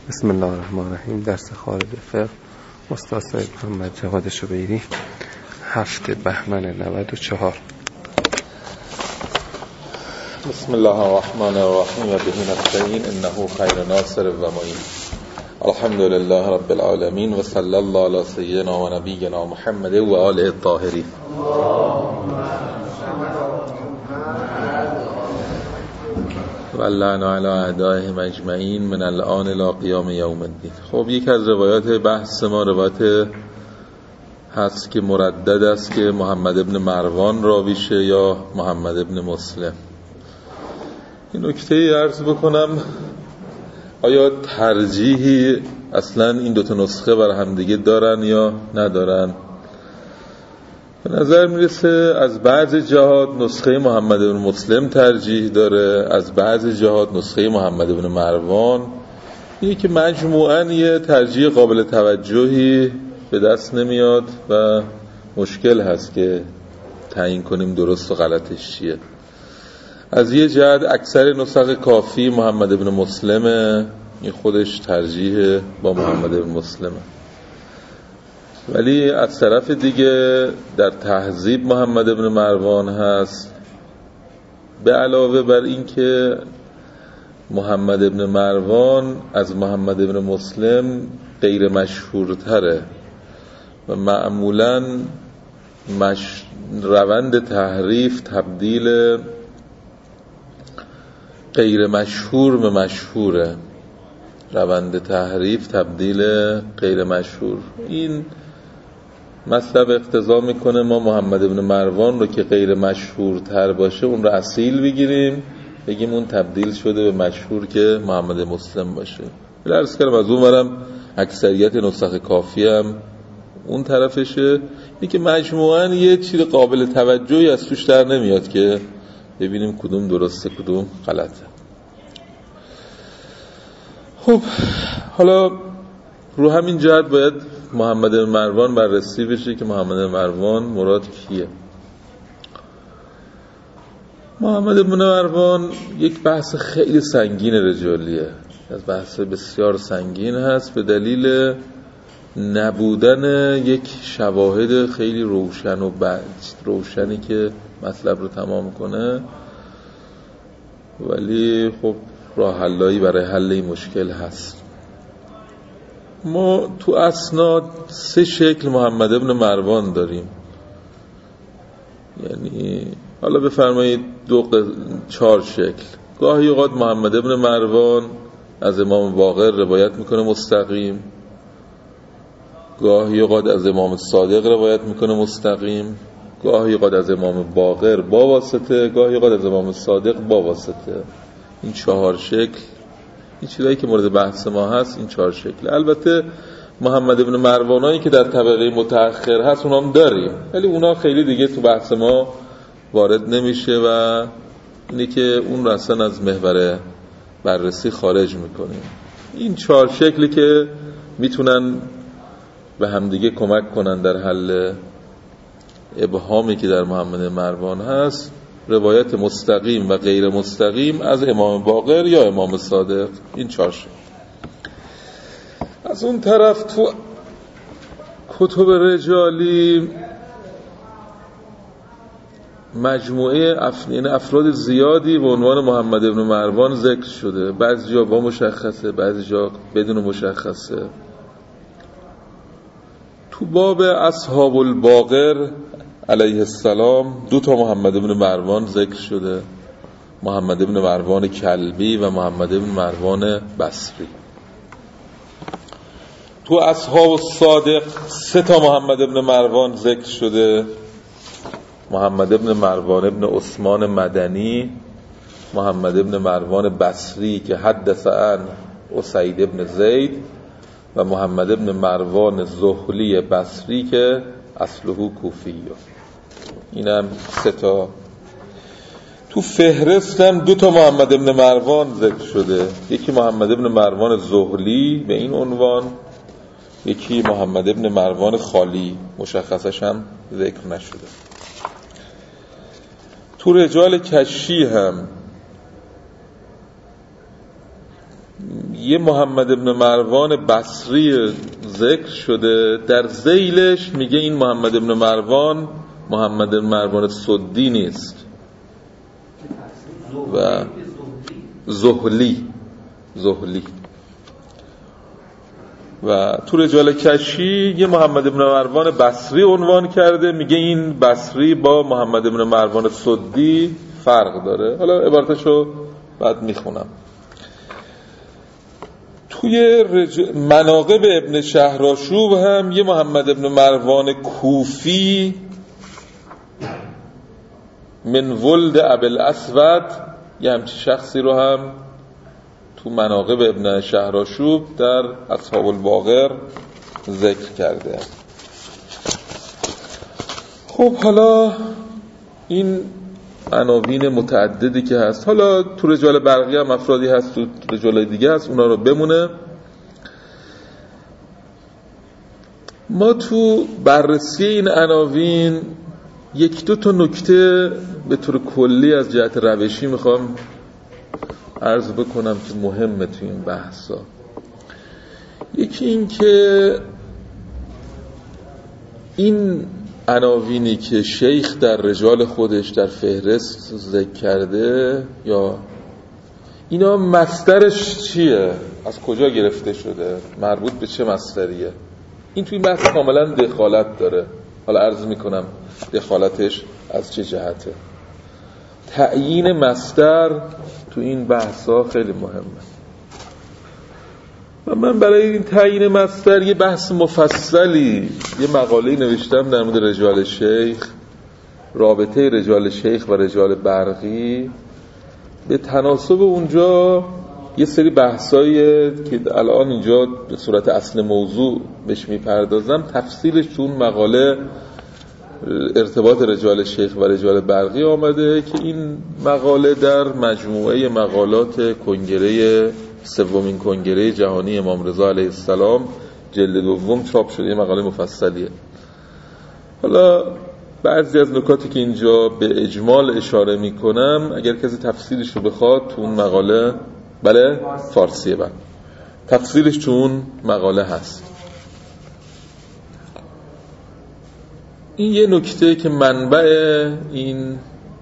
بسم الله الرحمن الرحیم. درس خارج فقه استاد سید محمد جواد شبیری، 7 بهمن 94. بسم الله الرحمن الرحیم و به نستعین انه خیر ناصر و معین. الحمد لله رب العالمین و صلی الله علی سیدنا و نبینا محمد و آله الطاهرین. و اللعن علی اعدائهم اجمعین من الان الی قیام یوم الدین. خب یک از روایات بحث ما روایت هست که مردد است که محمد ابن مروان راویشه یا محمد ابن مسلم. این نکته عرض بکنم، آیا ترجیحی اصلا این دوتا نسخه بر همدیگه دارن یا ندارن؟ به نظر میرسه از بعض جهات نسخه محمد ابن مسلم ترجیح داره، از بعض جهات نسخه محمد ابن مروان. اینه که مجموعاً یه ترجیح قابل توجهی به دست نمیاد و مشکل هست که تعیین کنیم درست و غلطش چیه. از یه جهت اکثر نسخ کافی محمد ابن مسلمه، این خودش ترجیح با محمد ابن مسلمه، ولی از طرف دیگه در تهذیب محمد ابن مروان هست. به علاوه بر این که محمد ابن مروان از محمد ابن مسلم غیر مشهورتره و معمولاً روند تحریف تبدیل غیر مشهور به مشهوره. روند تحریف تبدیل غیر مشهور. این مطلب اقتضا میکنه ما محمد ابن مروان رو که غیر مشهورتر باشه اون رو اصیل بگیریم، بگیم اون تبدیل شده به مشهور که محمد مسلم باشه. عرض کردم از اون برم اکثریت نسخ کافی هم اون طرفشه. این که مجموعاً یه چیز قابل توجهی از توش در نمیاد که ببینیم کدوم درسته کدوم غلطه. خب حالا رو همین جهت باید محمد بن مروان بررسی بشه که محمد بن مروان مراد کیه. محمد بن مروان یک بحث خیلی سنگین رجالیه، از بحث بسیار سنگین هست به دلیل نبودن یک شواهد خیلی روشن و روشنی که مطلب رو تمام کنه، ولی خب راه حلایی برای حل این مشکل هست. ما تو اسناد 3 شکل محمد ابن مروان داریم، یعنی حالا بفرمایید 4 شکل. گاهی اوقات محمد ابن مروان از امام باقر روایت میکنه مستقیم، گاهی اوقات از امام صادق روایت میکنه مستقیم، گاهی اوقات از امام باقر با واسطه، گاهی اوقات از امام صادق با واسطه. این 4 شکل، این چیزایی که مورد بحث ما هست، این 4 شکل. البته محمد ابن مروانایی که در طبقه متأخر هست اونام داریم، ولی اونا خیلی دیگه تو بحث ما وارد نمیشه و اینه که اون رو اصلا از محور بررسی خارج میکنیم. این 4 شکلی که میتونن به همدیگه کمک کنن در حل ابهامی که در محمد مروان هست: روایت مستقیم و غیر مستقیم از امام باقر یا امام صادق. این 4 شکل. از اون طرف تو کتب رجالی مجموعه افراد زیادی به عنوان محمد ابن مروان ذکر شده، بعضی جا با مشخصه، بعضی جا بدون مشخصه. تو باب اصحاب الباقر علیه السلام 2 محمد ابن مروان ذکر شده، محمد ابن مروان کلبی و محمد ابن مروان بصری. تو اصحاب الصادق 3 محمد ابن مروان ذکر شده، محمد ابن مروان ابن عثمان مدنی، محمد ابن مروان بصری که حدث عن اسید ابن زید و محمد ابن مروان زهلی بصری که اصله کوفیه. اینم 3. تو فهرست هم 2 محمد ابن مروان ذکر شده، یکی محمد ابن مروان زهلی به این عنوان، یکی محمد ابن مروان خالی، مشخصش هم ذکر نشده. تو رجال کشی هم یه محمد ابن مروان بصری ذکر شده، در ذیلش میگه این محمد ابن مروان محمد ابن مروان سدی نیست و زهلی و تو رجال کشی یه محمد ابن مروان بصری عنوان کرده، میگه این بصری با محمد ابن مروان سدی فرق داره. حالا عبارتشو بعد میخونم. توی مناقب ابن شهرآشوب هم یه محمد ابن مروان کوفی من ولد ابوالاسود یه همچی شخصی رو هم تو مناقب ابن شهرآشوب در اصحاب الباقر ذکر کرده. خب حالا این عناوین متعددی که هست، حالا تو رجال برقی هم افرادی هست، تو رجال دیگه هست، اونا رو بمونه. ما تو بررسی این عناوین یک دو تا نکته به طور کلی از جهت روشی میخوام عرض بکنم که مهمه تو این بحثا. یکی این که این عناوینی که شیخ در رجال خودش در فهرست ذکر کرده، یا اینا مصدرش چیه، از کجا گرفته شده، مربوط به چه مصدریه، این توی بحث کاملا دخالت داره. حالا عرض میکنم دخالتش از چه جهته. تعیین مصدر تو این بحثا خیلی مهمه و من برای این تعیین مصدر یه بحث مفصلی، یه مقاله نوشتم در مورد رجال شیخ، رابطه رجال شیخ و رجال برقی. به تناسب اونجا یه سری بحثایی که الان اینجا به صورت اصل موضوع بهش میپردازم، تفصیلش تو اون مقاله ارتباط رجال شیخ و رجال برقی آمده که این مقاله در مجموعه مقالات کنگره سومین کنگره جهانی امام رضا علیه السلام جلد دوم چاپ شده، یه مقاله مفصلیه. حالا بعضی از نکاتی که اینجا به اجمال اشاره میکنم، اگر کسی تفصیلش رو بخواد تو اون مقاله، بله فارسیه، بله تفصیلش تو اون مقاله هست. این یه نکته که منبع این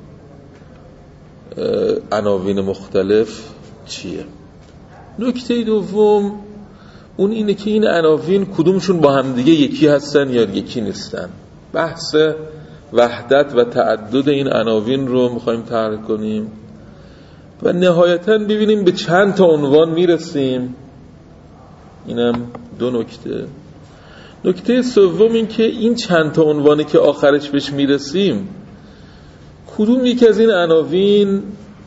عناوین مختلف چیه. نکته دوم اون اینه که این عناوین کدومشون با همدیگه یکی هستن یا یکی نیستن. بحث وحدت و تعدد این عناوین رو میخوایم طرح کنیم و نهایتاً ببینیم به چند تا عنوان میرسیم. اینم دو نکته. نکته سوم این که این چند تا عنوانی که آخرش بهش میرسیم، کدوم یک از این عناوین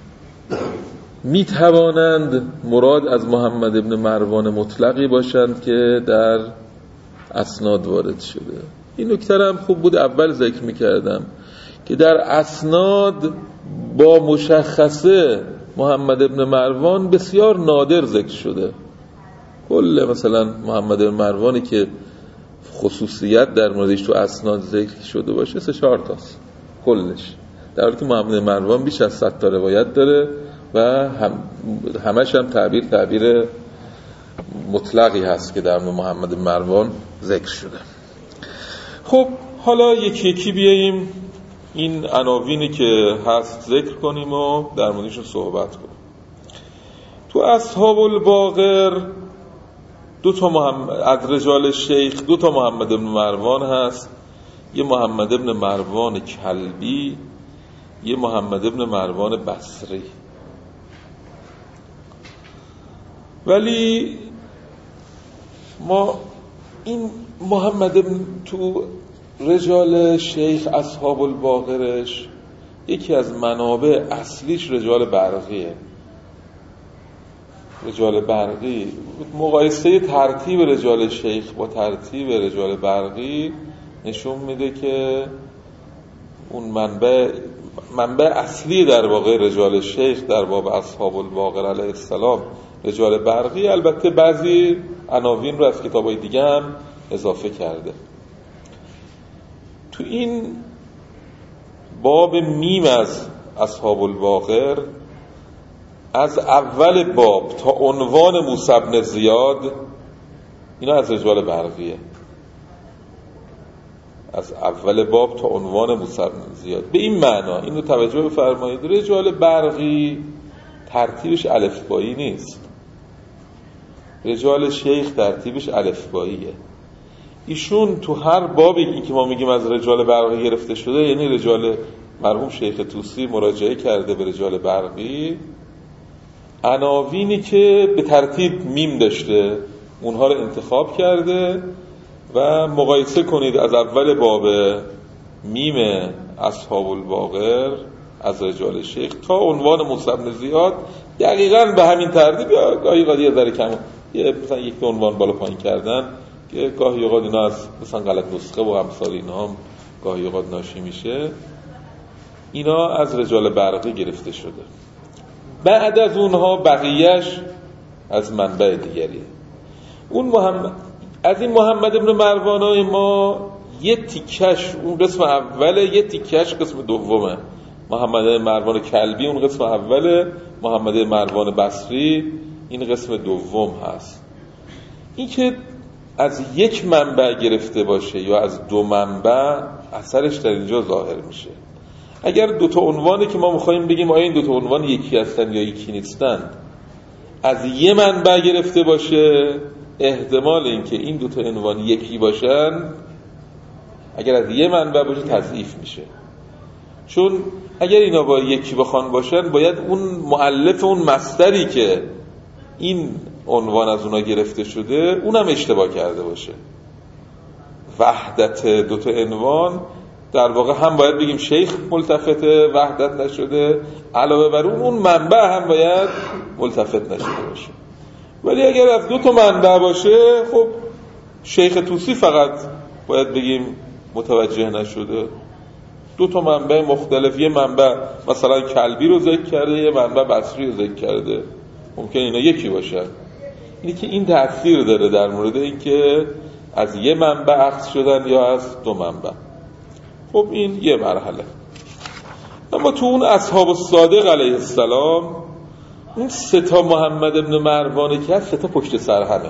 میتوانند مراد از محمد ابن مروان مطلقی باشند که در اسناد وارد شده. این نکته هم خوب بود اول ذکر میکردم که در اسناد با مشخصه محمد ابن مروان بسیار نادر ذکر شده. کل مثلا محمد ابن مروانی که خصوصیت در موردش تو اسناد ذکر شده باشه 3-4 تاست کلش، در حالی که محمد ابن مروان بیش از 100 تا روایت داره و همش هم تعبیر مطلقی هست که در محمد بن مروان ذکر شده. خب حالا یکی یکی بیاییم این عناوینی که هست ذکر کنیم و در موردشون صحبت کنیم. تو اصحاب الباقر از رجال شیخ 2 تا محمد بن مروان هست، یه محمد بن مروان کلبی، یه محمد بن مروان بصری. ولی ما این محمد بن تو رجال شیخ اصحاب الباقرش یکی از منابع اصلیش رجال برقیه. رجال برقی مقایسه ترتیب رجال شیخ با ترتیب رجال برقی نشون میده که اون منبع اصلی در واقع رجال شیخ در باب اصحاب الباقر علیه السلام رجال برقی. البته بعضی عناوین رو از کتابای دیگه هم اضافه کرده. تو این باب میم از اصحاب الباقر از اول باب تا عنوان موسی بن زیاد اینا از رجال برقیه. از اول باب تا عنوان موسی بن زیاد به این معنا، اینو توجه بفرمایید، رجال برقی ترتیبش الفبایی نیست، رجال شیخ ترتیبش الفباییه. ایشون تو هر بابی این که ما میگیم از رجال برقی گرفته شده، یعنی رجال مرحوم شیخ طوسی مراجعه کرده به رجال برقی، عناوینی که به ترتیب میم داشته اونها رو انتخاب کرده و مقایسه کنید از اول باب میم اصحاب الباقر از رجال شیخ تا عنوان موسی بن زیاد دقیقاً به همین ترتیب، یا گاهی قادی یه ذره کم، مثلا یک عنوان بالا پایین کردن که گاهی اوقات اینا از مثلا غلط نسخه و امثال اینا هم گاهی اوقات ناشی میشه. اینا از رجال برقی گرفته شده. بعد از اونها بقیهش از منبع دیگریه. اون از این محمد ابن مروان ما یه تیکش اون قسم اوله، یه تیکش قسم دومه. محمد مروان کلبی اون قسم اوله، محمد مروان بصری این قسم دوم هست. این که از یک منبع گرفته باشه یا از دو منبع اثرش در اینجا ظاهر میشه. اگر دوتا عنوانی که ما میخواییم بگیم آیا این دوتا عنوان یکی هستن یا یکی نیستن از یه منبع گرفته باشه، احتمال اینکه این دوتا عنوان یکی باشن اگر از یه منبع باشه تضعیف میشه. چون اگر اینا با یکی بخوان باشن باید اون مؤلف اون مصدری که این عنوان از اونا گرفته شده اونم اشتباه کرده باشه. وحدت دوتا عنوان در واقع هم باید بگیم شیخ ملتفت وحدت نشده، علاوه بر اون منبع هم باید ملتفت نشده باشه. ولی اگر از دو تا منبع باشه خب شیخ طوسی فقط باید بگیم متوجه نشده. دو تا منبع مختلف، یه منبع مثلا کلبی رو ذکر کرده، یه منبع بصری رو ذکر کرده، ممکن اینا یکی باشن. اینی که این تأثیر داره در مورد این که از یه منبع اخذ شدن یا از دو منبع. خب این یه مرحله. اما تو اون اصحاب الصادق علیه السلام اون سه تا محمد ابن مروان که هست سه تا پشت سر همه.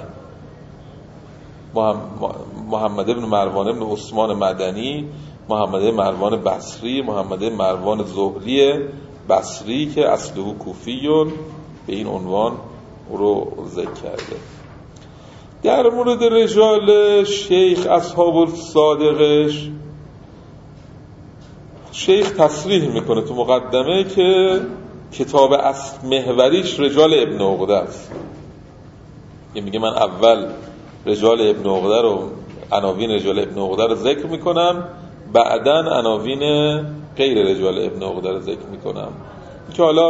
محمد ابن مروان ابن عثمان مدنی، محمد ابن مروان بصری، محمد ابن مروان زهری بصری که اصله کوفیون به این عنوان رو ذکر کرده. در مورد رجال شیخ اصحاب الصادقش شیخ تصریح میکنه تو مقدمه که کتاب اصل محوریش رجال ابن عقده است. یه میگه من اول رجال ابن عقده رو، عناوین رجال ابن عقده رو ذکر میکنم، بعدن عناوین غیر رجال ابن عقده رو ذکر میکنم که حالا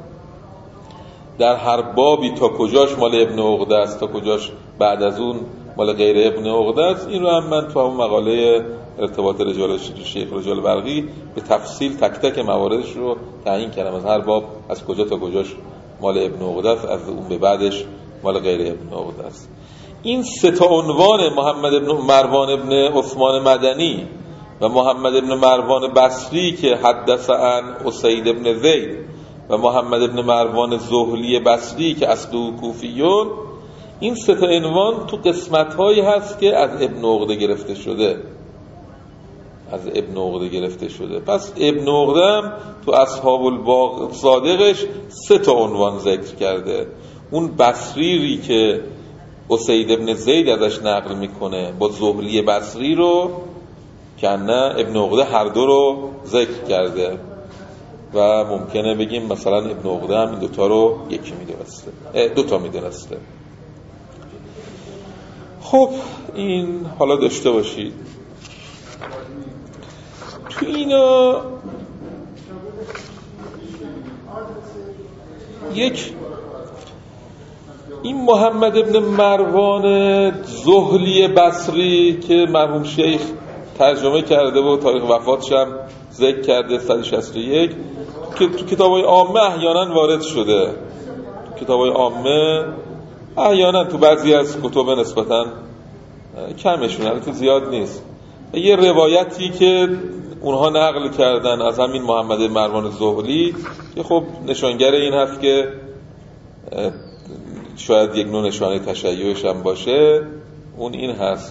در هر بابی تا کجاش مال ابن عقده است تا کجاش بعد از اون مال غیر ابن عقده است، این رو هم من تو همون مقاله ارتباط رجال شیخ رجال برقی به تفصیل تک تک مواردش رو تعیین کردم. از هر باب از کجا تا کجاش مال ابن عقده است، از اون به بعدش مال غیر ابن عقده است. این سه تا عنوان محمد ابن مروان ابن عثمان مدنی و محمد ابن مروان بصری که حدث عن اسید ابن زید و محمد ابن مروان زهلی بصری که اصله کوفیون، این سه تا عنوان تو قسمت‌هایی هست که از ابن عقده گرفته شده، از ابن عقده گرفته شده. پس ابن عقده هم تو اصحاب الصادقش سه تا عنوان ذکر کرده. اون بصری که اسید ابن زید ازش نقل میکنه با زهلی بصری رو که نه ابن عقده هر دو رو ذکر کرده و ممکنه بگیم مثلا ابن عقده هم این دوتا رو یکی میدونسته، دوتا میدونسته. خب این حالا داشته باشید تو اینا یک این محمد ابن مروان زهلی بصری که مرحوم شیخ ترجمه کرده و تاریخ وفاتش هم ذکر کرده 161 که تو کتابای عامه احیانا وارد شده، تو کتابای عامه احیانا تو بعضی از کتب نسبتا کمشون، البته زیاد نیست، یه روایتی که اونها نقل کردن از همین محمد مروان زهلی که خب نشانگر این هست که شاید یک نوع نشانه تشیعش هم باشه، اون این هست: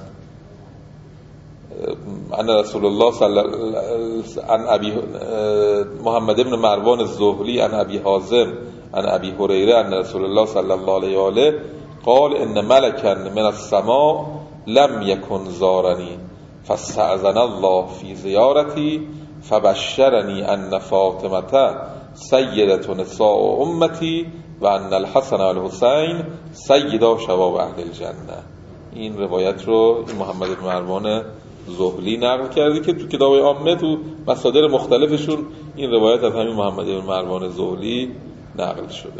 ان رسول الله عن ابي محمد ابن مروان الزهلی عن ابي حازم عن ابي هريره ان رسول الله صلی الله علیه و آله قال ان ملكا من السماء لم يكن زارني فاستأذن الله في زيارتي فبشرني ان فاطمه سيدة نساء امتي و ان الحسن و الحسین سیدا شباب اهل الجنه. این روایت رو این محمد بن مروان زهلی نقل کرده که تو کتاب عامه تو مصادر مختلفشون این روایت از همین محمد بن مروان زهلی نقل شده.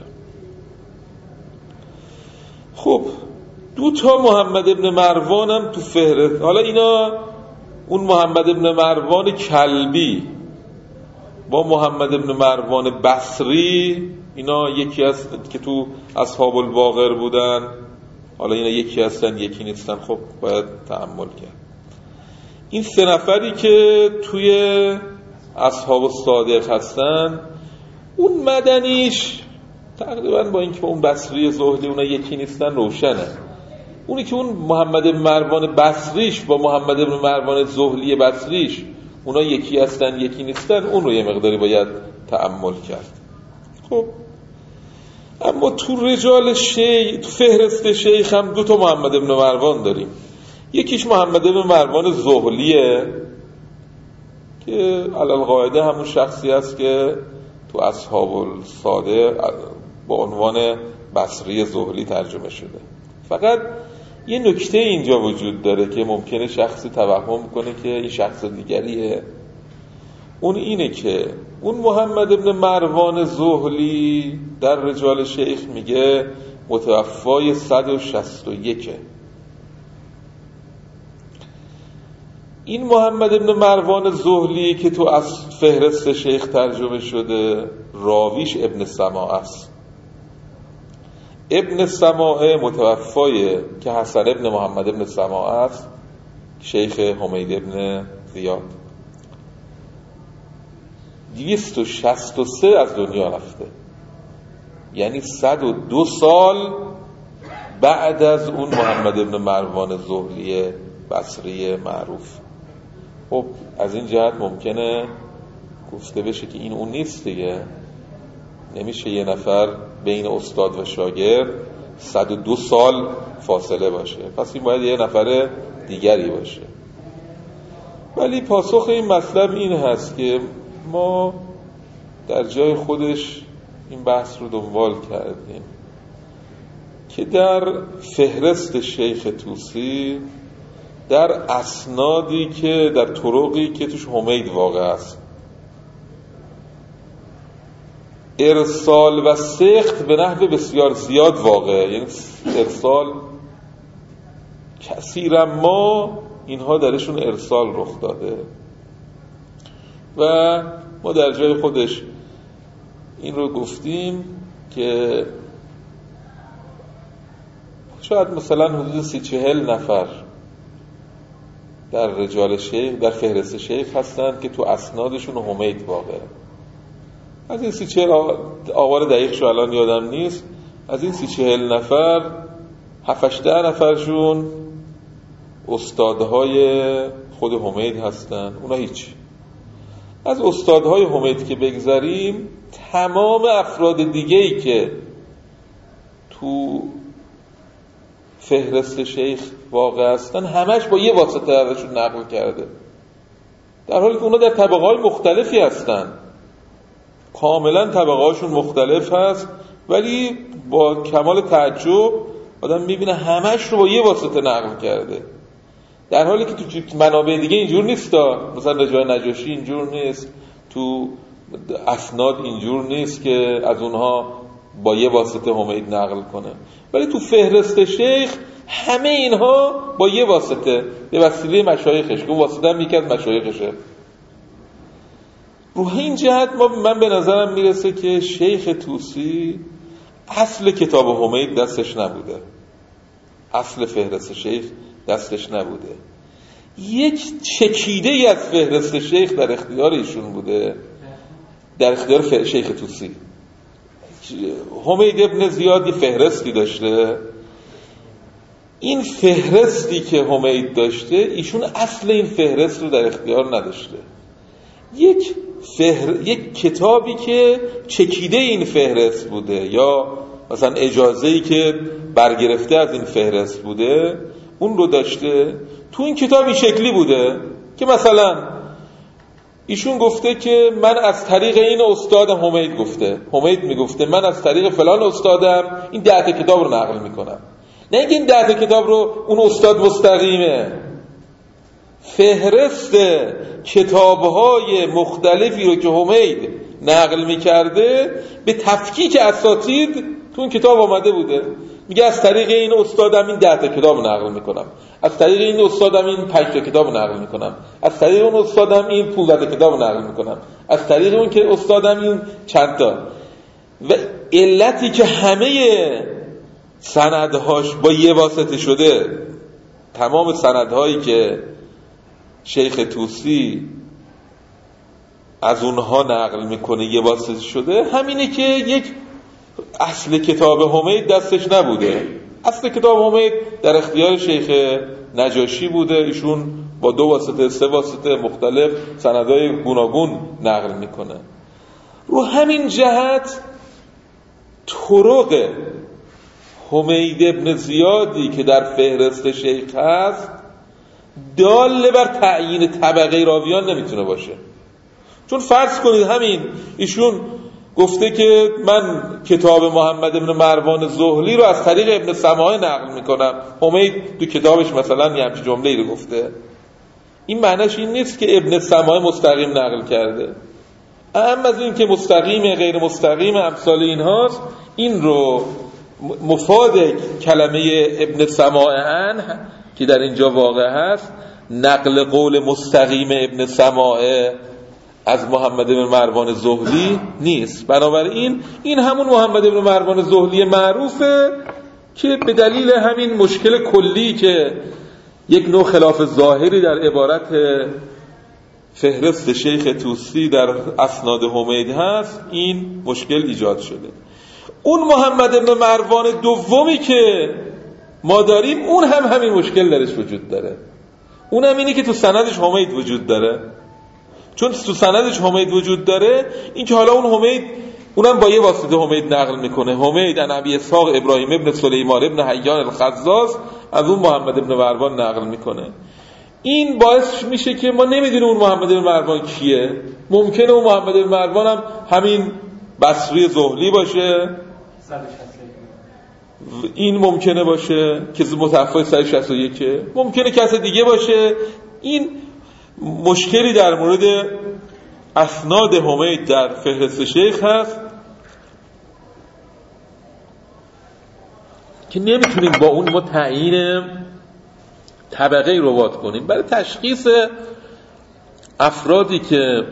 خب دو تا محمد بن مروان هم تو فهرست. حالا اینا اون محمد بن مروان کلبی با محمد بن مروان بصری، اینا یکی هست که تو اصحاب الباقر بودن، حالا اینا یکی هستن یکی نیستن. خب باید تأمل کرد. این سه نفری که توی اصحاب الصادق هستن، اون مدنیش تقریبا با اینکه اون بصری زهلی اونا یکی نیستن روشنه. اونی که اون محمد بن مروان بصریش با محمد بن مروان زهلی بصریش اونا یکی هستن یکی نیستن، اون رو یه مقداری باید تأمل کرد. خب اما تو رجال شیخ، تو فهرست شیخ هم دو تا محمد بن مروان داریم. یکیش محمد بن مروان زهلیه که علالقاعده همون شخصی است که تو اصحاب الصادق با عنوان بصری زهلی ترجمه شده. فقط یه نکته اینجا وجود داره که ممکنه شخصی توهم کنه که این شخص دیگریه. اون اینه که اون محمد بن مروان زهلی در رجال شیخ میگه متوفای 161. این محمد بن مروان زهلی که تو از فهرست شیخ ترجمه شده، راویش ابن سماع است. ابن سماع متوفای که حسن ابن محمد ابن سماع است، شیخ حمید ابن زیاد. 263 از دنیا رفته، یعنی 102 سال بعد از اون محمد ابن مروان زهلی بصری معروف. خب از این جهت ممکنه گفته بشه که این اون نیست دیگه. نمیشه یه نفر بین استاد و شاگرد 102 سال فاصله باشه، پس این باید یه نفر دیگری باشه. ولی پاسخ این مطلب این هست که ما در جای خودش این بحث رو دنبال کردیم که در فهرست شیخ طوسی، در اسنادی که در طرقی که توش حمید واقع است، ارسال و سخت به نحو بسیار زیاد واقعه. یعنی ارسال کثیرا ما اینها درشون ارسال رخ داده و ما در جای خودش این رو گفتیم که شاید مثلا حدود 30-40 نفر در رجال شیخ در فهرست شیخ هستن که تو اسنادشون حمید واقعه. از این 30-40 آوار دقیقش الان یادم نیست، از این 30-40 نفر 7-8 نفرشون استادهای خود حمید هستن. اونا هیچ. از استادهای حمید که بگذاریم، تمام افراد دیگه‌ای که تو فهرست شیخ واقع هستن همش با یه واسطه ازشون نقل کرده، در حالی که اونا در طبقه‌های مختلفی هستن، کاملا طبقه‌هاشون مختلف هست، ولی با کمال تعجب آدم میبینه همش رو با یه واسطه نقل کرده، در حالی که تو منابع دیگه اینجور نیست. مثلا رجای نجاشی اینجور نیست، تو اسناد اینجور نیست که از اونها با یه واسطه حمید نقل کنه، ولی تو فهرست شیخ همه اینها با یه واسطه، به وسیله مشایخش، که واسطه هم یکی از مشایخشه. رو این جهت من به نظرم میرسه که شیخ طوسی اصل کتاب حمید دستش نبوده، اصل فهرست شیخ دستش نبوده، یک چکیده ای از فهرست شیخ در اختیار ایشون بوده، در اختیار شیخ طوسی. حمید ابن زیاد یه فهرستی داشته. این فهرستی که حمید داشته، ایشون اصل این فهرست رو در اختیار نداشته. یک کتابی که چکیده این فهرست بوده یا مثلا اجازه‌ای که برگرفته از این فهرست بوده، اون رو داشته. تو این کتاب این شکلی بوده که مثلا ایشون گفته که من از طریق این استادم، حمید میگفته من از طریق فلان استادم این 10 کتاب رو نقل میکنم. نه اینکه این 10 کتاب رو اون استاد مستقیمه، فهرست کتاب‌های مختلفی رو که حمید نقل میکرده به تفکیک اساتید تو اون کتاب آمده بوده. میگه از طریق این استادم این 10 کتاب نقل میکنم، از طریق این استادم این 5 کتاب نقل میکنم، از طریق اون استادم این 15 کتاب نقل میکنم، از طریق اون که استادم این چند تا. و علتی که همه سندهاش با یه واسطه شده، تمام سندهایی که شیخ طوسی از اونها نقل میکنه یه واسطه شده، همینه که یک اصل کتاب حمید دستش نبوده. اصل کتاب حمید در اختیار شیخ نجاشی بوده، ایشون با 2 واسطه 3 واسطه مختلف سندهای گوناگون نقل میکنه. رو همین جهت طرق حمید ابن زیادی که در فهرست شیخ هست دال بر تعیین طبقه راویان نمیتونه باشه. چون فرض کنید همین ایشون گفته که من کتاب محمد ابن مروان زهلی رو از طریق ابن سماعه نقل میکنم، حمید تو کتابش مثلا یه همچین جمله‌ای رو گفته، این معنیش این نیست که ابن سماعه مستقیم نقل کرده. اهم از این که مستقیم غیر مستقیم امثال این هاست، این رو مفاد کلمه ابن سماعه عنه که در اینجا واقع هست، نقل قول مستقیم ابن سماعه از محمد بن مروان زهلی نیست. بنابراین این همون محمد بن مروان زهلی معروفه که به دلیل همین مشکل کلی که یک نوع خلاف ظاهری در عبارت فهرست شیخ طوسی در اسناد حمید هست، این مشکل ایجاد شده. اون محمد بن مروان دومی که ما داریم، اون هم همین مشکل درش وجود داره. اون هم اینه که تو سندش حمید وجود داره. چون تو سندش حمید وجود داره، این که حالا اون حمید اونم با یه واسطه حمید نقل میکنه، حمید عن ابی اسحاق ابراهیم ابن سلیمان ابن حیان الخزاز، از اون محمد ابن مروان نقل میکنه. این باعث میشه که ما نمیدونیم اون محمد ابن مروان کیه. ممکنه اون محمد ابن مروان هم همین بصری زهلی باشه، این ممکنه باشه که متوفی 161، ممکنه کس دیگه باشه. این مشکلی در مورد اسناد حمید در فهرست شیخ هست که نمیتونیم با اون ما تعیین طبقه روات کنیم. برای تشخیص افرادی که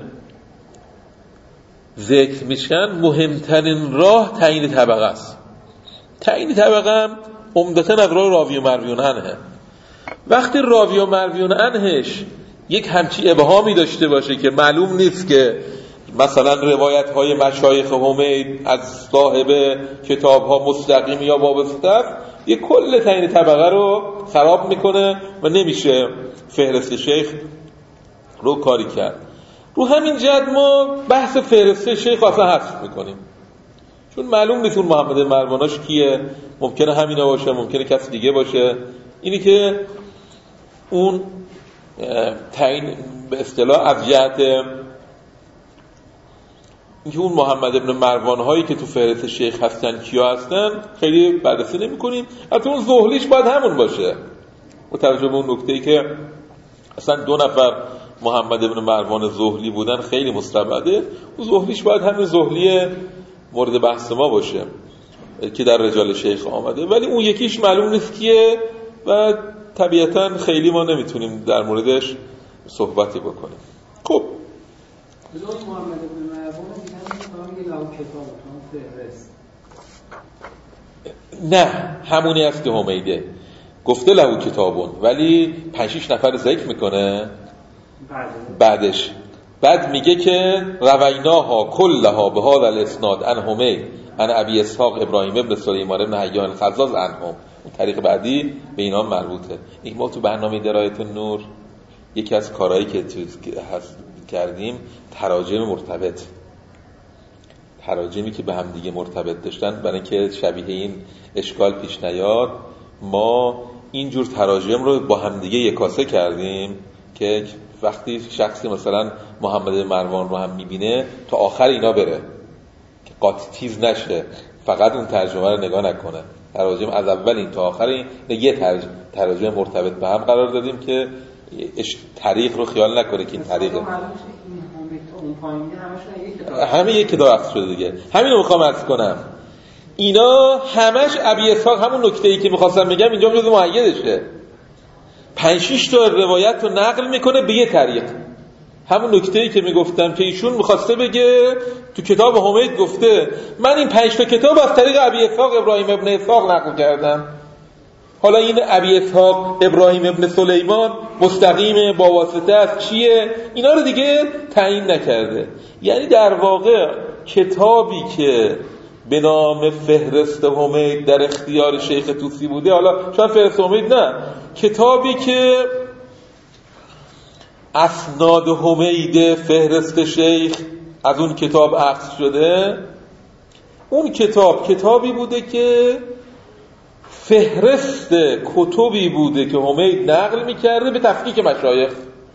ذکر میشن مهمترین راه تعیین طبقه است. تعیین طبقه هم عمدتاً از راه راوی و مروی عنه. وقتی راوی و مروی عنهش یک همچی ابهامی داشته باشه که معلوم نیست که مثلا روایت های مشایخ حمید از صاحب کتاب ها مستقیم یا وابسته است، یک کل تعیین طبقه رو خراب میکنه و نمیشه فهرست شیخ رو کاری کرد. رو همین جهت ما بحث فهرست شیخ اصلا حذف میکنیم، چون معلوم نیست اون محمد مرواناش کیه. ممکنه همینا باشه، ممکنه کسی دیگه باشه. اینی که اون تعیین به اصطلاح از جهت اینکه اون محمد ابن مروان هایی که تو فهرست شیخ هستن کیا هستن خیلی بررسی نمی کنیم. حتی اون زهلیش باید همون باشه، با توجه به اون نکته‌ای که اصلا 2 نفر محمد ابن مروان زهلی بودن خیلی مستبعده. اون زهلیش باید همین زهلی مورد بحث ما باشه که در رجال شیخ آمده، ولی اون یکیش معلوم نیست کیه و طبیعتاً خیلی ما نمیتونیم در موردش صحبتی بکنیم. خب محمد بن مروان دیدن له کتاب فهرست، نه همونی است که حمیده گفته له کتابون، ولی 5-6 نفر ذکر میکنه بعدش بعد میگه که رویناها کلها به هذا الاسناد عن حمید عن ابی اسحاق ابراهیم ابن سلیمان ابن حیان الخزاز عنهم. اون طریق بعدی به اینا مربوطه. این ما تو برنامه درایت النور یکی از کارهایی که کردیم تراجم مرتبط، تراجمی که به هم دیگه مرتبط داشتن، برای اینکه شبیه این اشکال پیش نیاد ما اینجور تراجم رو با هم دیگه یکاسه کردیم که وقتی شخصی مثلا محمد مروان رو هم میبینه تا آخر اینا بره که قاطی تیز نشه، فقط اون ترجمه رو نگاه نکنه. تراجم از اول این تا آخر این یه تراجم مرتبط به هم قرار دادیم که طریق رو خیال نکنه که این طریقه همه یک کتاب عکس شده دیگه. همین رو میخوام عرض کنم، اینا همش ابی اسحاق همون نکته‌ای که میخواستم بگم اینجا جزء مؤیدشه. 5-6 تا روایت رو نقل میکنه به یه طریق، همون نکته‌ای که میگفتم که ایشون میخواسته بگه تو کتاب حمید گفته من این 5 تا کتاب از طریق ابی اسحاق ابراهیم ابن اسحاق نقل کردم. حالا این ابی اسحاق ابراهیم ابن سلیمان مستقیم با واسطه از چیه اینا رو دیگه تعیین نکرده. یعنی در واقع کتابی که به نام فهرست حمید در اختیار شیخ طوسی بوده، حالا شاید فهرست حمید نه، کتابی که اسناد حمید فهرست شیخ از اون کتاب اخذ شده، اون کتابی بوده که فهرست کتبی بوده که حمید نقل میکرده به تفکیک مشایخ.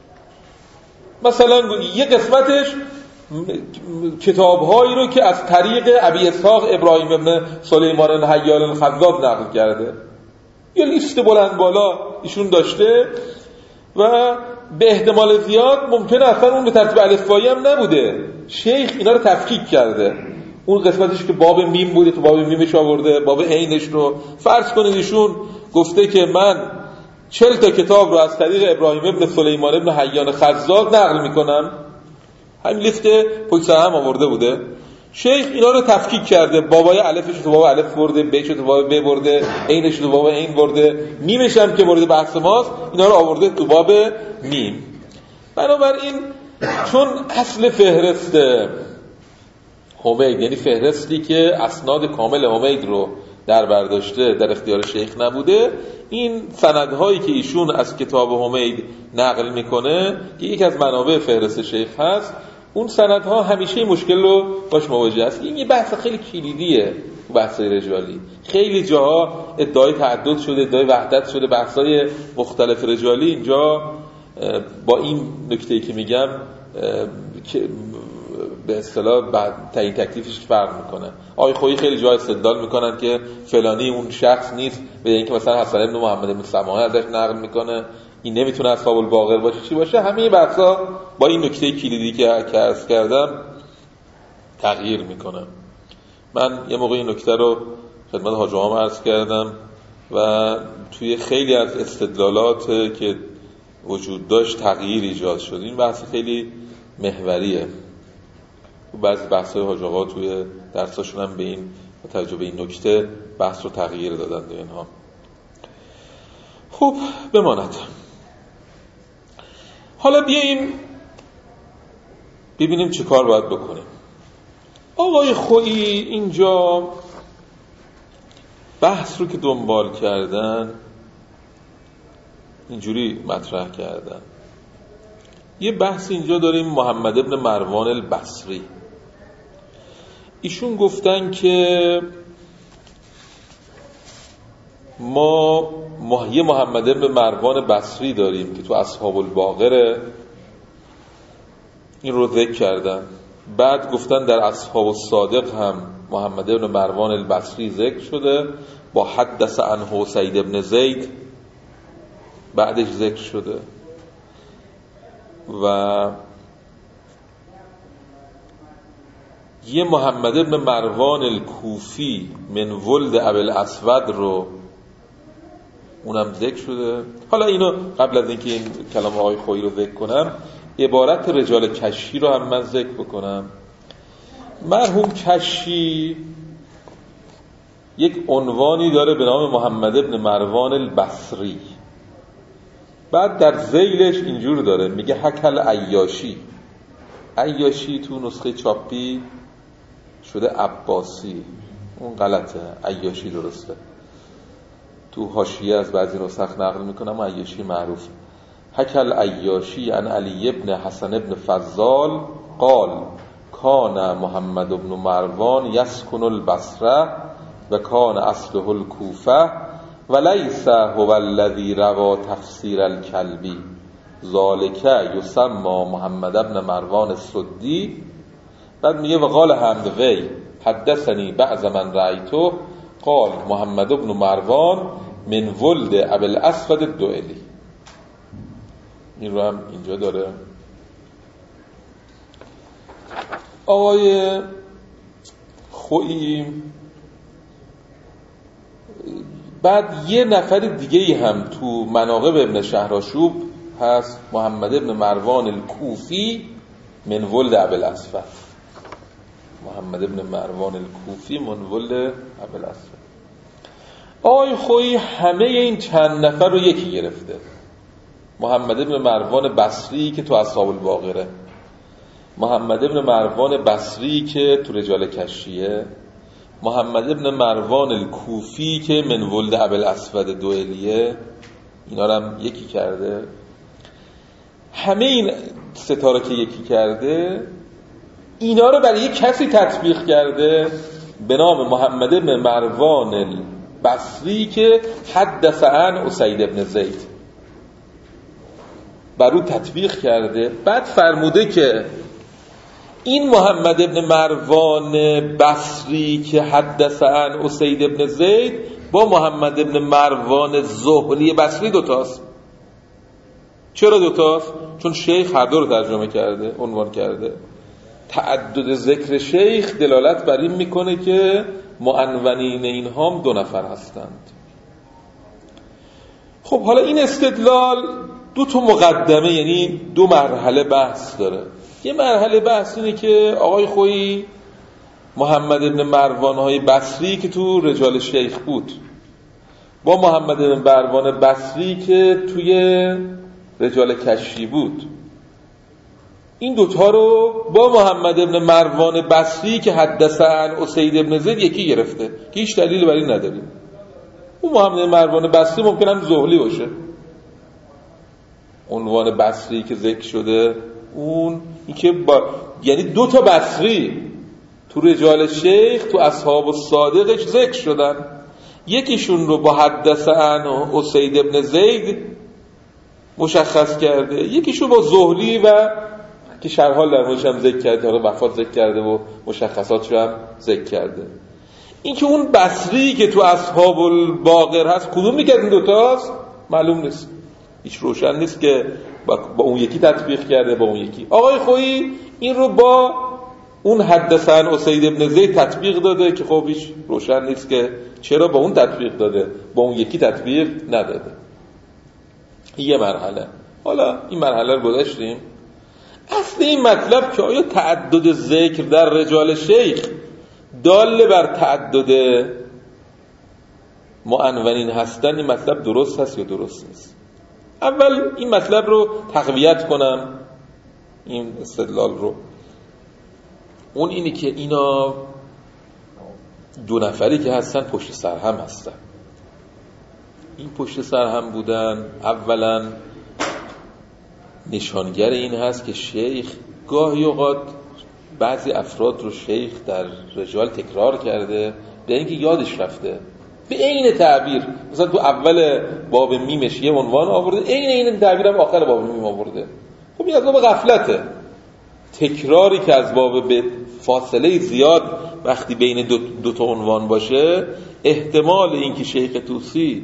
مثلا یه قسمتش کتاب‌هایی رو که از طریق ابی اسحاق ابراهیم ابن سلیمان الحیال الخزاز نقل کرده، یه لیست بلند بالا ایشون داشته و به احتمال زیاد ممکنه اصلا اون به ترتیب الفبایی هم نبوده، شیخ اینا رو تفکیک کرده. اون قسمتش که باب میم بوده تو باب میمش آورده، باب عینش رو فرض کنید ایشون گفته که من 40 تا کتاب رو از طریق ابراهیم ابن سلیمان ابن حیان خزاز نقل میکنم، همین لیست پشت هم آورده بوده. شیخ اینا رو تفکیک کرده، بابای الفش تو باب الف برده، بش تو باب ب برده، عینش تو باب عین برده، میمش هم که برده بحث ماست اینا رو آورده تو باب میم. بنابراین چون اصل فهرست حمید، یعنی فهرستی که اسناد کامل حمید رو در برداشته در اختیار شیخ نبوده، این سندهایی که ایشون از کتاب حمید نقل میکنه که یکی از منابع فهرست شیخ هست، اون سندها همیشه مشکل رو باش مواجه است. این یه بحث خیلی کلیدیه، بحث رجالی. خیلی جاها ادعای تعدد شده، ادعای وحدت شده، بحث‌های مختلف رجالی اینجا با این نکته‌ای که میگم به اصطلاح بعد تعیین تکلیفش فرق میکنه. آقای خویی خیلی جا استدلال میکنن که فلانی اون شخص نیست، به اینکه مثلا حسن بن محمد بن سماحه ازش نقل میکنه، این نمیتونه اصحاب الباقر باشه، چی باشه. همه این بحثا با این نکته کلیدی که عرض کردم تغییر میکنه. من یه موقع این نکته رو خدمت حاج آقا عرض کردم و توی خیلی از استدلالات که وجود داشت تغییر ایجاد شد. این بحث خیلی محوریه. بعضی بحث‌های حاج آقا توی درساشون هم به این با توجه به این نکته بحث رو تغییر دادن و اینها. خب بماند. حالا بیاییم ببینیم چه کار باید بکنیم. آقای خویی اینجا بحث رو که دنبال کردن اینجوری مطرح کردن. یه بحث اینجا داریم محمد ابن مروان البصری. ایشون گفتن که ما یه محمد ابن مروان بصری داریم که تو اصحاب الباقره، این رو ذکر کردن. بعد گفتن در اصحاب الصادق هم محمد ابن مروان البصری ذکر شده با حدث عنه سعید ابن زید بعدش ذکر شده. و یه محمد ابن مروان الکوفی من ولد ابی الاسود رو اونم ذکر شده. حالا اینو قبل از اینکه این کلام آقای خویی رو ذکر کنم عبارت رجال کشی رو هم من ذکر بکنم. مرحوم کشی یک عنوانی داره به نام محمد ابن مروان البصری، بعد در ذیلش اینجور داره میگه حکل عیاشی. عیاشی تو نسخه چاپی شده عباسی، اون غلطه، عیاشی درسته. تو حاشیه از بعضی نسخ نقل میکنم عیاشی معروف. حکل عیاشی عن علی ابن حسن ابن فضال قال کان محمد ابن مروان یسکن البصره و کان اصله الکوفه ولیس هو الذی روى تفسیر الکلبی ذالک یسمى محمد ابن مروان السدی. بعد میگه وقال حمدوی حدثنی بعض من رأیته قال محمد ابن مروان من ولد ابی الاسود الدؤلی. این رو هم اینجا داره. آقای خویی بعد یه نفر دیگه هم تو مناقب ابن شهرآشوب هست، محمد ابن مروان الکوفی من ولد ابی الاسود. محمد ابن مروان الکوفی من ولد ابی الاسود. آقای خویی همه این چند نفر رو یکی گرفته. محمد ابن مروان بصری که تو اصحاب الباقره، محمد ابن مروان بصری که تو رجال کشیه، محمد ابن مروان الکوفی که من ولد ابی الاسود دؤلیه، اینا رو هم یکی کرده. همه این ستاره که یکی کرده اینا رو برای یک کسی تطبیق کرده به نام محمد ابن مروان البصری که حدث عن اسید ابن زید، بر او تطبیق کرده. بعد فرموده که این محمد ابن مروان بصری که حدث عن اسید ابن زید با محمد ابن مروان زهلی بصری دوتاست. چرا دوتاست؟ چون شیخ هر دو رو ترجمه کرده، عنوان کرده. تعدد ذکر شیخ دلالت بر این میکنه که معنونین این هم دو نفر هستند. خب حالا این استدلال دو تا مقدمه، یعنی دو مرحله بحث داره. یه مرحله بحث اینه که آقای خویی محمد ابن مروان های بصری که تو رجال شیخ بود با محمد ابن مروان بصری که توی رجال کشی بود، این دوتا رو با محمد ابن مروان بصری که حدث عن اسید ابن زید یکی گرفته که هیچ دلیل بر این نداریم. اون محمد ابن مروان بصری ممکنه هم زهلی باشه، عنوان بصری که ذکر شده اون که یعنی دو تا بصری تو رجال شیخ تو اصحاب الصادقش ذکر شدن، یکیشون رو با حدث عن اسید ابن زید مشخص کرده، یکیشون با زهلی و که شرحال در موردش هم ذکر کرده، حالا وفات ذکر کرده و مشخصاتش هم ذکر کرده. این که اون بصری که تو اصحاب الباقر هست کدوم میگه این دوتاست معلوم نیست، هیچ روشن نیست که با اون یکی تطبیق کرده با اون یکی. آقای خویی این رو با اون حدث عن اسید ابن زید تطبیق داده که خب هیچ روشن نیست که چرا با اون تطبیق داده با اون یکی تطبیق نداده. یه مرحله. حالا این مرحله رو گذاشتیم. اصل این مطلب که آیا تعدد ذکر در رجال شیخ دال بر تعدد معنونین هستن، این مطلب درست هست یا درست نیست؟ اول این مطلب رو تقویت کنم، این استدلال رو. اون اینی که اینا دو نفری که هستن پشت سر هم هستن. این پشت سر هم بودن اولا نشانگر این هست که شیخ گاهی اوقات بعضی افراد رو شیخ در رجال تکرار کرده به اینکه یادش رفته به عین تعبیر. مثلا تو اول باب میمش یه عنوان آورده، عین تعبیر هم آخر باب میم آورده. خب این از باب غفلته. تکراری که از باب به فاصله زیاد وقتی بین دو تا عنوان باشه، احتمال اینکه شیخ طوسی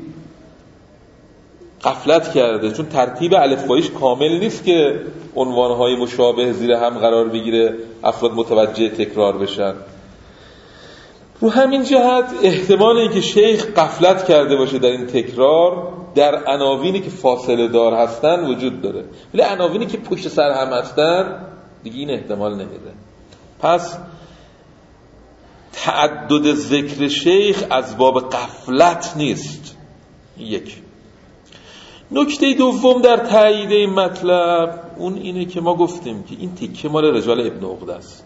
غفلت کرده، چون ترتیب الفباییش کامل نیست که عنوانهای مشابه زیر هم قرار بگیره افراد متوجه تکرار بشن. رو همین جهت احتمال اینکه شیخ غفلت کرده باشه در این تکرار در عناوینی که فاصله دار هستن وجود داره، ولی عناوینی که پشت سر هم هستن دیگه این احتمال نمیده. پس تعدد ذکر شیخ از باب غفلت نیست. یک. نکته دوم در تایید این مطلب اون اینه که ما گفتیم که این تکه مال رجال ابن عقده است.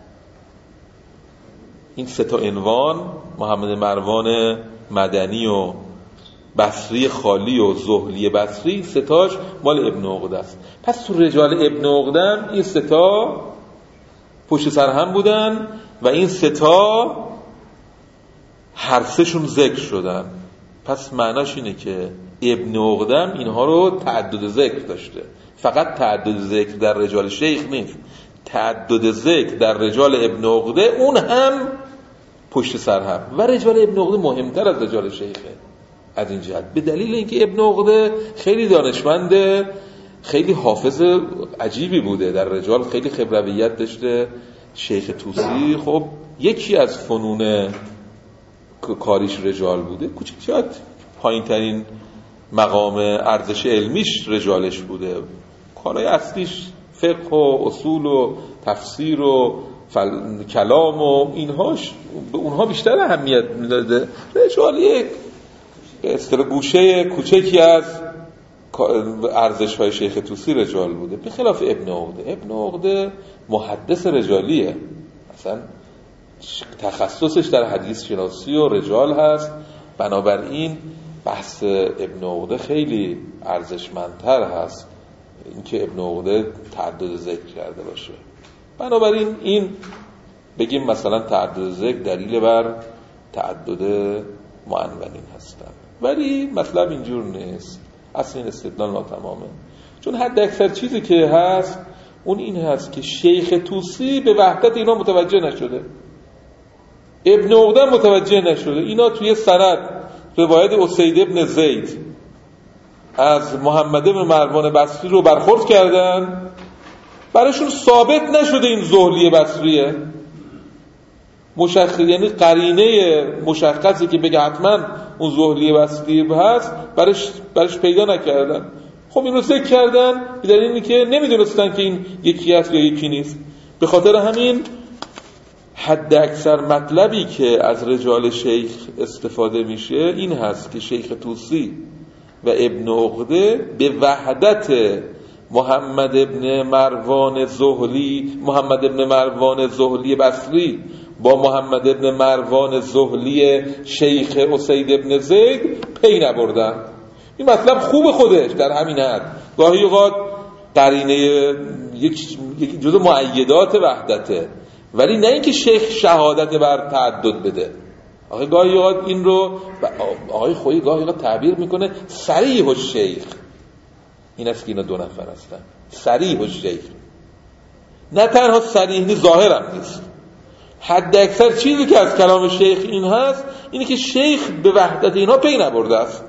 این سه تا عنوان محمد مروان مدنی و بصری خالی و زهلی بصری، سه تاش مال ابن عقده است. پس تو رجال ابن عقده این سه تا پشت سر هم بودن و این سه تا هر سهشون ذکر شدن. پس معناش اینه که ابن عقده اینها رو تعدد ذکر داشته. فقط تعدد ذکر در رجال شیخ نیست، تعدد ذکر در رجال ابن عقده اون هم پشت سر هم. و رجال ابن عقده مهمتر از رجال شیخه از این جهت، به دلیل اینکه ابن عقده خیلی دانشمند، خیلی حافظ عجیبی بوده، در رجال خیلی خبرویت داشته. شیخ طوسی خب یکی از فنون کاریش رجال بوده، کوچیک پایین ترین مقام ارزش علمیش رجالش بوده، کارهای اصلیش فقه و اصول و تفسیر و کلام و اینهاش به اونها بیشتر اهمیت میداده. رجال یک گوشه کوچکی از ارزش‌های شیخ طوسی رجال بوده، به خلاف ابن عقده. ابن عقده محدث رجالیه، مثلا تخصصش در حدیث شناسی و رجال هست. بنابراین بحث ابن عقده خیلی ارزشمندتر هست اینکه ابن عقده تعدد ذکر کرده باشه. بنابراین این بگیم مثلا تعدد ذکر دلیل بر تعدد معنونین هستن، ولی مطلب اینجور نیست. اصلا این استدلال ناتمامه، چون حد اکثر چیزی که هست اون این هست که شیخ طوسی به وحدت اینا متوجه نشده، ابن عقده متوجه نشده. اینا توی سند روایت اسید ابن زید از محمد بن مروان بصری رو برخورد کردن، براشون ثابت نشده این زهلی بصریه، یعنی قرینه مشخصی که بگه حتما اون زهلی بصری هست برش پیدا نکردن. خب اینو ذکر کردن به دلیل اینکه نمیدونستن که این یکی هست یا یکی نیست. به خاطر همین حد اکثر مطلبی که از رجال شیخ استفاده میشه این هست که شیخ طوسی و ابن عقده به وحدت محمد ابن مروان زهلی بصری با محمد ابن مروان زهلی شیخ اسید ابن زید پی نبردن. این مطلب خوب خودش در همین حد، گاهی اوقات قرینه یک جزء مؤیدات وحدته، ولی نه اینکه شیخ شهادت بر تعدد بده. آخه گاهی اوقات این رو آقای خویی گاهی اوقات تعبیر میکنه صریح الشیخ، این است که اینا دو نفر هستن. صریح الشیخ نه تنها صریح نیست، ظاهر هم نیست. حد اکثر چیزی که از کلام شیخ این هست اینه که شیخ به وحدت اینها پی نبرده است.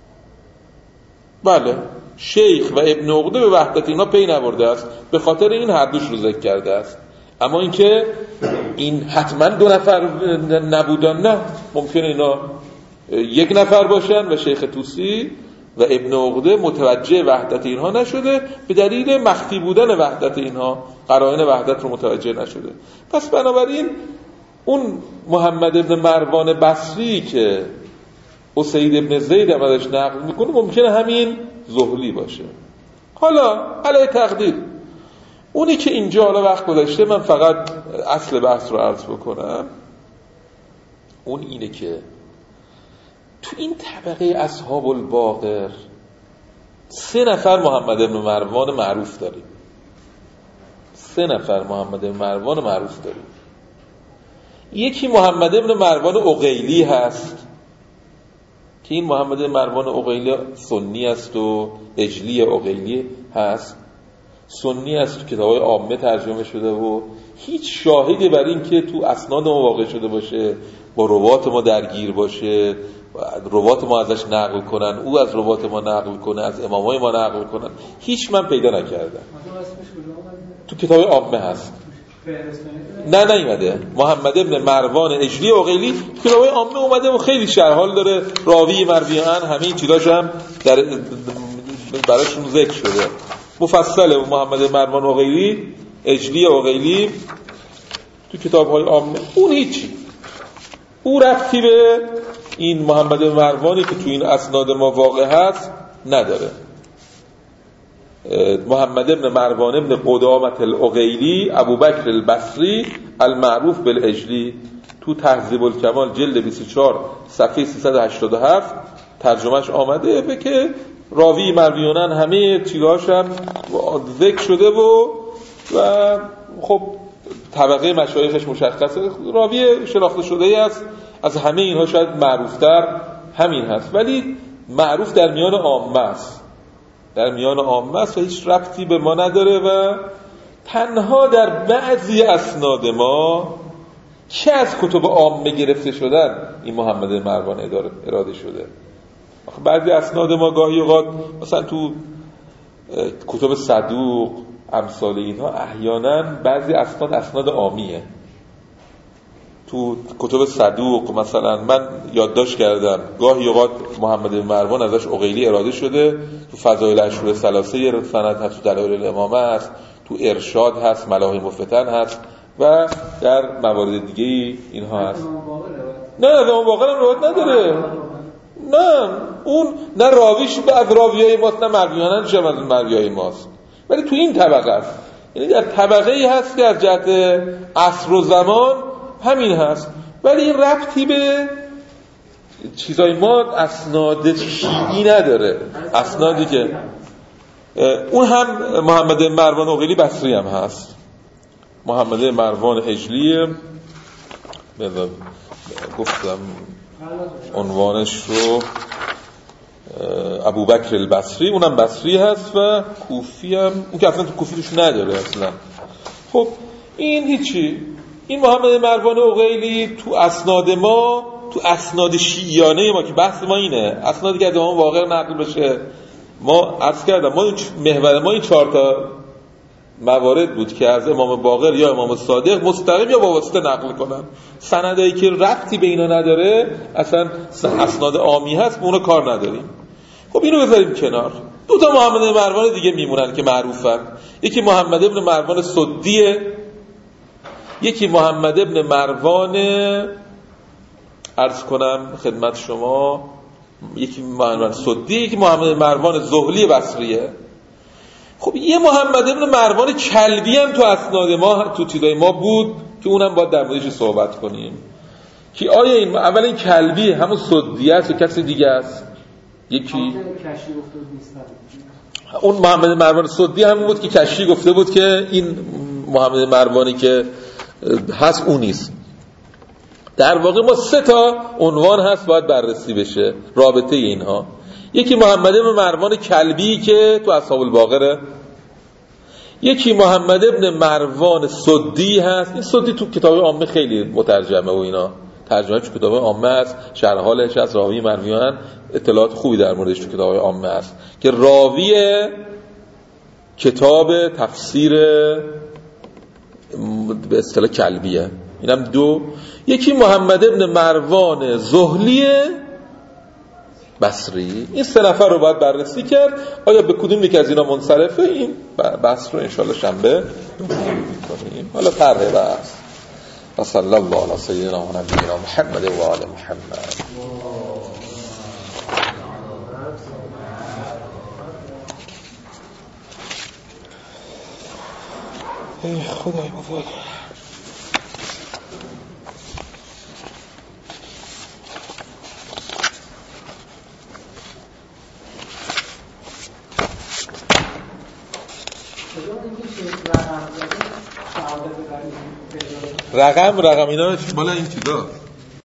بله، شیخ و ابن عقده به وحدت اینا پی نبرده است، به خاطر این هر دوش رو ذکر کرده است. اما اینکه این حتما دو نفر نبودن، نه، ممکنه اینا یک نفر باشن و شیخ طوسی و ابن عقده متوجه وحدت اینها نشده به دلیل مخفی بودن وحدت اینها، قرائن وحدت رو متوجه نشده. پس بنابراین اون محمد ابن مروان بصری که اسید ابن زید هم ازش نقل میکنه ممکنه همین زهلی باشه. حالا علی تقدیر اونی که اینجا حالا وقت گذاشته من فقط اصل بحث رو عرض بکنم، اون اینه که تو این طبقه اصحاب الباقر 3 نفر محمد بن مروان معروف داریم. 3 نفر محمد بن مروان معروف داریم. یکی محمد بن مروان عقیلی هست که این محمد بن مروان عقیلی سنی است و اجلی عقیلی هست، سنی است، تو کتاب‌های عامه ترجمه شده و هیچ شاهدی بر این که تو اسناد ما واقع شده باشه، با روات ما درگیر باشه، روات ما ازش نقل کنن، او از روات ما نقل کنه، از امامای ما نقل کنن، هیچ من پیدا نکردم. تو کتاب عامه هست. نه نیومده. محمد ابن مروان اجلی عقیلی تو کتاب عامه اومده و خیلی شرحال داره، راوی مرویان همه این چیزاش هم در براشون ذکر شده. مفصله محمد مروان عقیلی اجلی عقیلی تو کتاب‌های عامه. اون هیچی، او ربطی به این محمد مروانی که تو این اسناد ما واقع هست نداره. محمد ابن مروان ابن قدامة العقیلی ابوبکر البصری المعروف بالعجلی تو تهذیب الکمال جلد 24 صفحه 387 ترجمهش آمده به که راوی مرویانن همه چیزهاش هم ذکر شده و خب طبقه مشایخش مشخصه، راوی شناخته شده ای است، از همه اینها شاید معروفتر همین هست، ولی معروف در میان عامه است، در میان عامه است و هیچ ربطی به ما نداره و تنها در بعضی اسناد ما که از کتب عامه گرفته شدن این محمد مروان اراده شده. بعضی اسناد ما گاهی اوقات مثلا تو کتب صدوق امثال اینها احیانا بعضی اسناد عامیه. تو کتب صدوق مثلا من یادداشت کردم گاهی اوقات محمد مروان ازش عقیلی اراده شده، تو فضائل اشهر ثلاثه سند هست، تو دلایل الامامه هست، تو ارشاد هست، ملاحم الفتن هست و در موارد دیگه اینها هست. نه امام باقر هم روایت نداره. نه اون نه راویش از راویای ماست نه مرویانن شما از مرویای ماست، ولی تو این طبقه است، یعنی در طبقه ای هست که از جهت عصر و زمان همین هست، ولی این ربطی به چیزای ما اسناد شیعی نداره. اسنادی که اون هم محمد مروان عقیلی بصری هم هست، محمد مروان عجلی گفتم عنوانش رو ابوبکر البصری، اونم بصری هست و کوفی هم، اون که اصلا تو کوفی روش نداره اصلا. خب این هیچی، این محمد مروان عقیلی تو اسناد ما، تو اسناد شیعیانه ما که بحث ما اینه، اسنادی که از امام باقر نقل بشه، ما عرض کردم ما محور ما این 4 تا موارد بود که از امام باقر یا امام صادق مستقیم یا با واسطه نقل کنن. سندایی که ربطی به اینا نداره، اصلا اسناد عامی هست، به اونا کار نداریم. خب اینو بذاریم کنار. 2 تا محمد مروان دیگه میمونن که معروفن، یکی محمد ابن مروان سدیه، یکی محمد ابن مروان عرض کنم خدمت شما، یکی محمد سدی، یکی محمد مروان زهلی بصریه. خب یه محمد ابن مروان کلبی هم تو اسناد ما، تو چیزای ما بود که اونم باید در موردش صحبت کنیم که آیا این اول این کلبی همون سدیه است یا کسی دیگه است؟ یکی اون محمد مروان سدی همون بود که کشی گفته بود که این محمد مروانی که هست اون نیست. در واقع ما 3 تا عنوان هست باید بررسی بشه رابطه اینها. یکی محمد ابن مروان کلبی که تو اصحاب الباقره، یکی محمد ابن مروان سدی هست. این سدی تو کتاب عامه خیلی مترجمه و اینا ترجمه تو کتاب عامه است، شرح حالش از راوی مرویان اطلاعات خوبی در موردش تو کتاب عامه است که راوی کتاب تفسیر به اصطلاح کلبیه. اینم 2. یکی محمد ابن مروان زهلی بصری. این 3 نفر رو باید بررسی کرد آیا به کدوم یک از اینا منصرفه. این بحث رو انشالله شنبه می‌کنیم. حالا طرح بحث. و صلی الله علی سیدنا و نبینا محمد و آل محمد. ای خدای بزرگ. رقم اینا بالا این چیزا